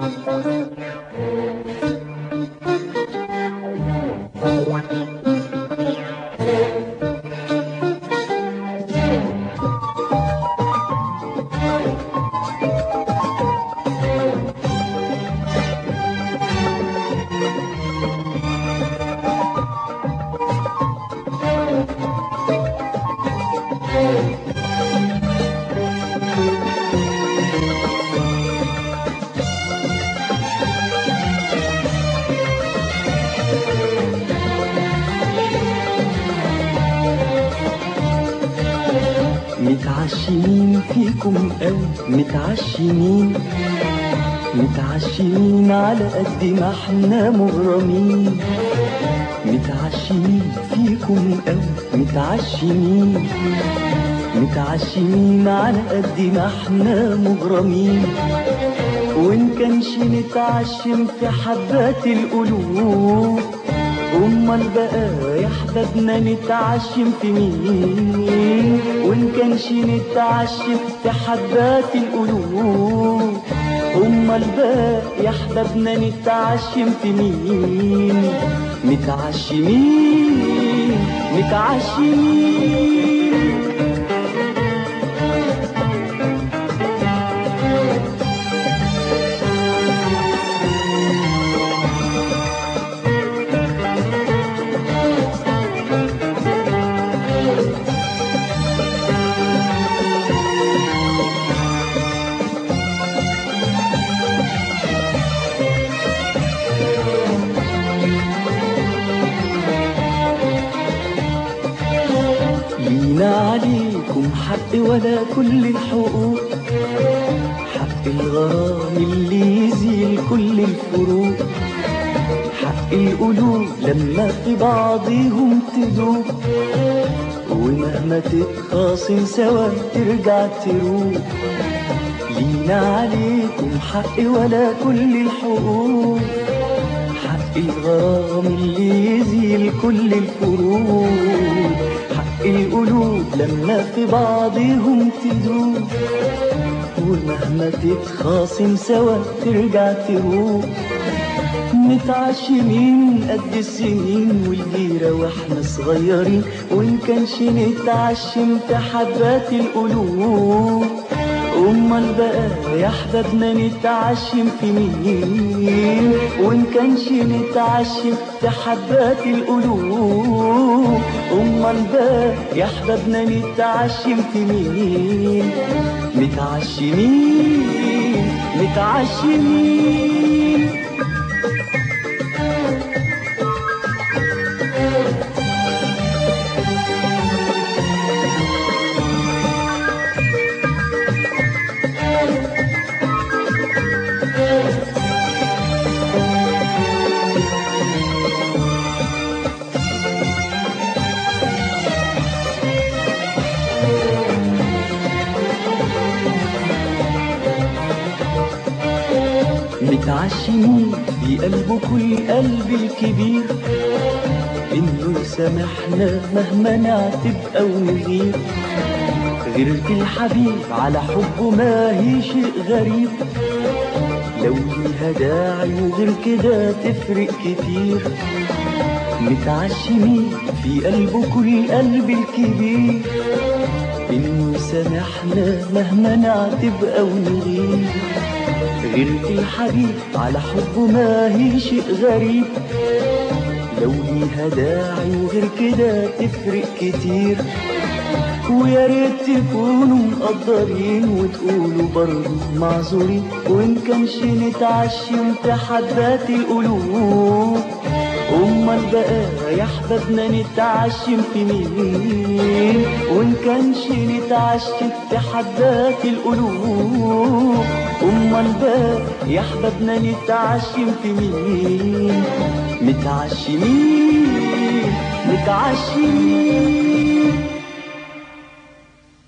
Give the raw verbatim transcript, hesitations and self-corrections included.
متعشمين فيكم قوي، متعشمين متعشمين على قد ما احنا مغرمين. متعشمين فيكم قوي، متعشمين متعشمين على قد ما احنا مغرمين. وان كانش نتعشم في حبات القلوب، امال بقى يا احبابنا نتعشم في مين؟ وان كانش نتعشم في حبات القلوب، امال بقى يا احبابنا نتعشم في مين؟ متعشمين متعشمين لينا عليكم حق ولا كل الحقوق، حق الغرام اللي يزيل كل الفروق، حق القلوب لما في بعضهم تدوب، ومهما تتخاصم سوا ترجع تروق. لينا عليكم حق ولا كل الحقوق، حق الغرام اللي يزيل كل الفروق، حق القلوب لما في بعضهم تدوب، ومهما تتخاصم سوا ترجع تروق. متعشمين قد السنين والجيرة واحنا صغيرين، وان كانش نتعشم في حبات القلوب، امال بقى يا احبابنا نتعشم في مين؟ وان كانش نتعشم في حبات القلوب، امال بقى يا احبابنا نتعشم في مين؟ متعشمين متعشمين متعشمين في قلبكوا القلب الكبير، انه يسامحنا مهما نعتب او نغير. غيرة الحبيب على حبه ما هي شيء غريب، لو ليها داعي وغير كده تفرق كتير. متعشمين في قلبكوا القلب الكبير، انه يسامحنا مهما نعتب او نغير. غيرة الحبيب على حبه ما هي شيء غريب، لو ليها داعي وغير كده تفرق كتير. ويا ريت تكونوا مقدرين وتقولوا برضه معذورين، وان كانش نتعشم في حبات القلوب، امال بقى يا احبابنا نتعشم في مين؟ وان كانش نتعشم في حبات القلوب، امال بقى يا احبابنا نتعشم في مين؟ متعشمين متعشمين